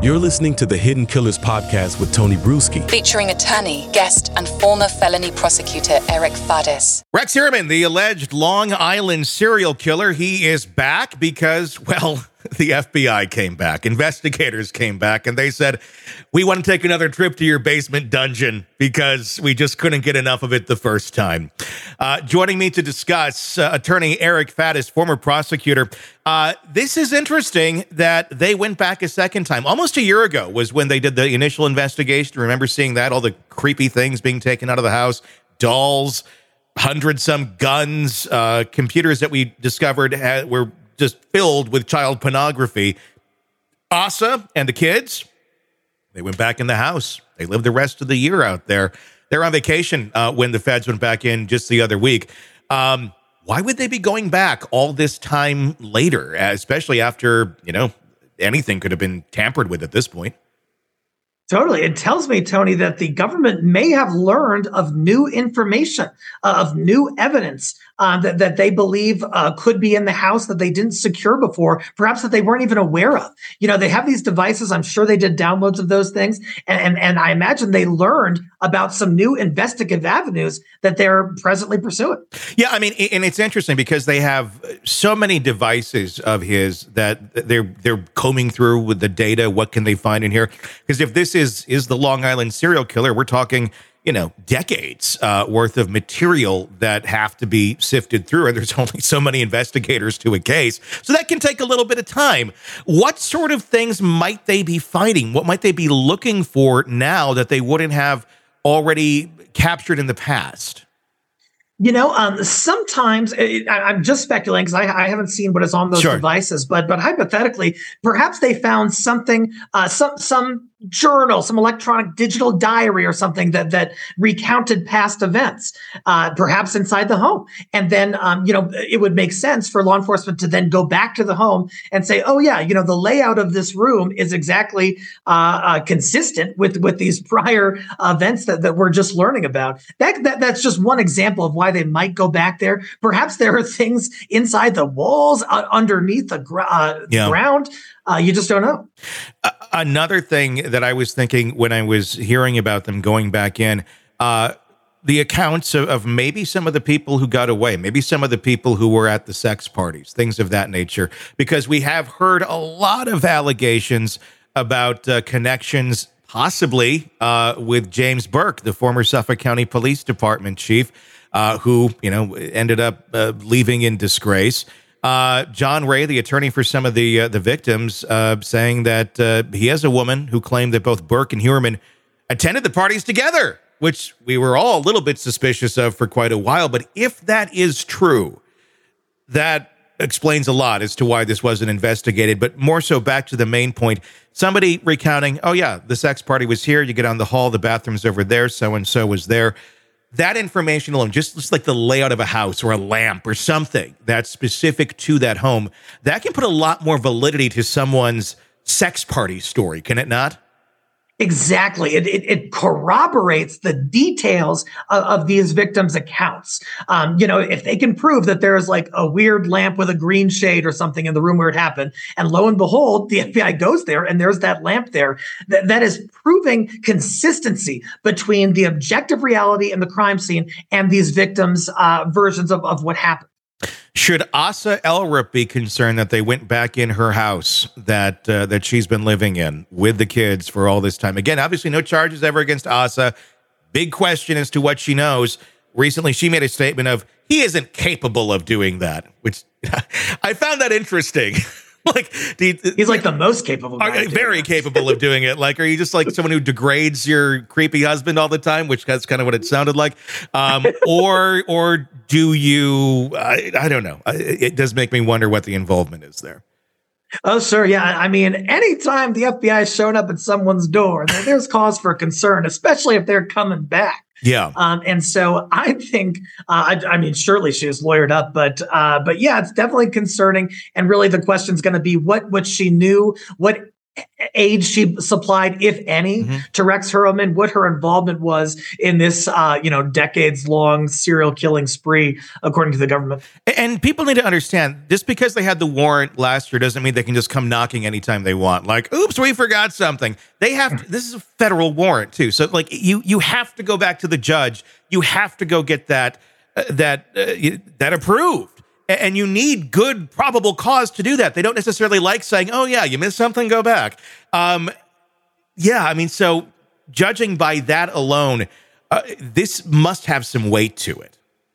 You're listening to the Hidden Killers podcast with Tony Bruschi. Featuring attorney, guest, and former felony prosecutor Eric Fadis. Rex Heuermann, the alleged Long Island serial killer, he is back because, well, the FBI came back. Investigators came back, and they said, we want to take another trip to your basement dungeon because we just couldn't get enough of it the first time. Joining me to discuss, attorney Eric Fadis, former prosecutor. This is interesting that they went back a second time. Almost a year ago was when they did the initial investigation. Remember seeing that? All the creepy things being taken out of the house, dolls, 100-some guns, computers that we discovered were just filled with child pornography. Asa and the kids, they went back in the house. They lived the rest of the year out there. They're on vacation when the feds went back in just the other week. Why would they be going back all this time later, especially after, anything could have been tampered with at this point? Totally. It tells me, Tony, that the government may have learned of new information, of new evidence that they believe could be in the house that they didn't secure before, perhaps that they weren't even aware of. They have these devices. I'm sure they did downloads of those things. And I imagine they learned about some new investigative avenues that they're presently pursuing. Yeah, I mean, and it's interesting because they have so many devices of his that they're combing through with the data. What can they find in here? Because if this is the Long Island serial killer, we're talking, decades worth of material that have to be sifted through. And there's only so many investigators to a case. So that can take a little bit of time. What sort of things might they be finding? What might they be looking for now that they wouldn't have already captured in the past? Sometimes I'm just speculating because I haven't seen what is on those devices, but hypothetically, perhaps they found something, some journal, some electronic digital diary or something that recounted past events, perhaps inside the home. And then, it would make sense for law enforcement to then go back to the home and say, oh yeah, the layout of this room is exactly consistent with these prior events that we're just learning about. That's just one example of why they might go back there. Perhaps there are things inside the walls, underneath the ground. You just don't know. Another thing that I was thinking when I was hearing about them going back in, the accounts of maybe some of the people who got away, maybe some of the people who were at the sex parties, things of that nature, because we have heard a lot of allegations about connections possibly with James Burke, the former Suffolk County Police Department chief, who, ended up leaving in disgrace. John Ray, the attorney for some of the victims, saying that he has a woman who claimed that both Burke and Heuermann attended the parties together, which we were all a little bit suspicious of for quite a while. But if that is true, that explains a lot as to why this wasn't investigated. But more so back to the main point, somebody recounting, oh yeah, the sex party was here. You get on the hall, the bathroom's over there, so-and-so was there. That information alone, just like the layout of a house or a lamp or something that's specific to that home, that can put a lot more validity to someone's sex party story, can it not? Exactly. It corroborates the details of these victims' accounts. If they can prove that there is like a weird lamp with a green shade or something in the room where it happened, and lo and behold, the FBI goes there and there's that lamp there, that is proving consistency between the objective reality in the crime scene and these victims' versions of what happened. Should Asa Elrup be concerned that they went back in her house that she's been living in with the kids for all this time? Again, obviously no charges ever against Asa. Big question as to what she knows. Recently, she made a statement of, he isn't capable of doing that, which I found that interesting. He's like the most capable guy. Very capable of doing it. Like, are you just like someone who degrades your creepy husband all the time, which that's kind of what it sounded like? Or do you, I don't know. It does make me wonder what the involvement is there. Oh, sure. Yeah. I mean, anytime the FBI is showing up at someone's door, there's cause for concern, especially if they're coming back. Yeah. And so I think, I mean, surely she is lawyered up, but yeah, it's definitely concerning. And really the question is going to be what she knew, what aid she supplied, if any, to Rex Heuermann, what her involvement was in this, decades-long serial killing spree, according to the government. And people need to understand, just because they had the warrant last year doesn't mean they can just come knocking anytime they want. Like, oops, we forgot something. They have to, this is a federal warrant too. So like you have to go back to the judge. You have to go get that approved. And you need good probable cause to do that. They don't necessarily like saying, oh, yeah, you missed something, go back. So judging by that alone, this must have some weight to it.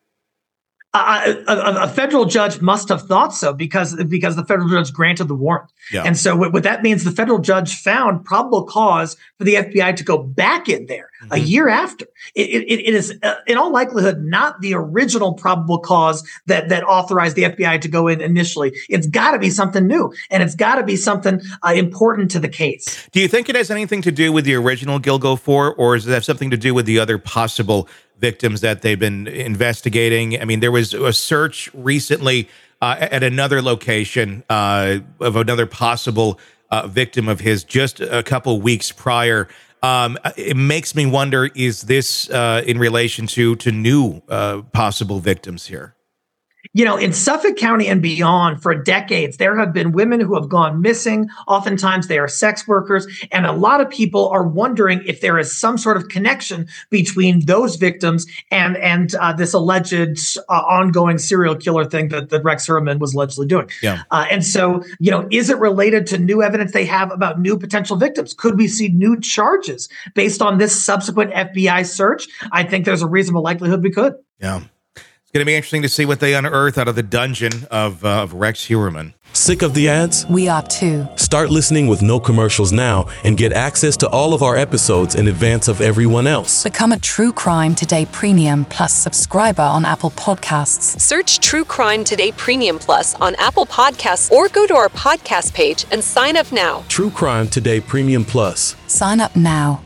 A federal judge must have thought so because the federal judge granted the warrant. Yeah. And so what that means, the federal judge found probable cause for the FBI to go back in there a year after. It is, in all likelihood, not the original probable cause that authorized the FBI to go in initially. It's got to be something new, and it's got to be something important to the case. Do you think it has anything to do with the original Gilgo 4, or does it have something to do with the other possible victims that they've been investigating? I mean, there was a search recently at another location of another possible victim of his just a couple weeks prior. It makes me wonder, is this in relation to new possible victims here? In Suffolk County and beyond, for decades, there have been women who have gone missing. Oftentimes they are sex workers. And a lot of people are wondering if there is some sort of connection between those victims and this alleged ongoing serial killer thing that Rex Heuermann was allegedly doing. Yeah. And so, is it related to new evidence they have about new potential victims? Could we see new charges based on this subsequent FBI search? I think there's a reasonable likelihood we could. Yeah. It's going to be interesting to see what they unearth out of the dungeon of Rex Heuermann. Sick of the ads? We are too. Start listening with no commercials now and get access to all of our episodes in advance of everyone else. Become a True Crime Today Premium Plus subscriber on Apple Podcasts. Search True Crime Today Premium Plus on Apple Podcasts or go to our podcast page and sign up now. True Crime Today Premium Plus. Sign up now.